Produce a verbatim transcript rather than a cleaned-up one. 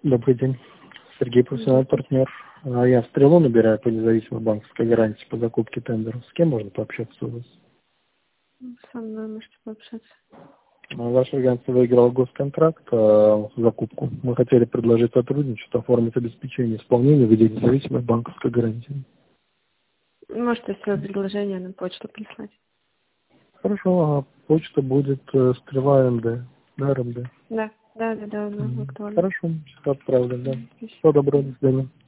Добрый день. Сергей, профессиональный партнер. А Я стрелу набираю по независимой банковской гарантии по закупке тендеров. С кем можно пообщаться у вас? Со мной можете пообщаться. А Ваш агентство выиграл госконтракт а, закупку. Мы хотели предложить сотрудничество, оформить обеспечение исполнения в виде независимой банковской гарантии. Можете свое предложение на почту прислать. Хорошо, а почта будет э, стрела МД. Да, РМД. Да, да, да, да, да, Мгм. актуально. Хорошо, все отправлю, да. Мгм. Всего доброго, до свидания.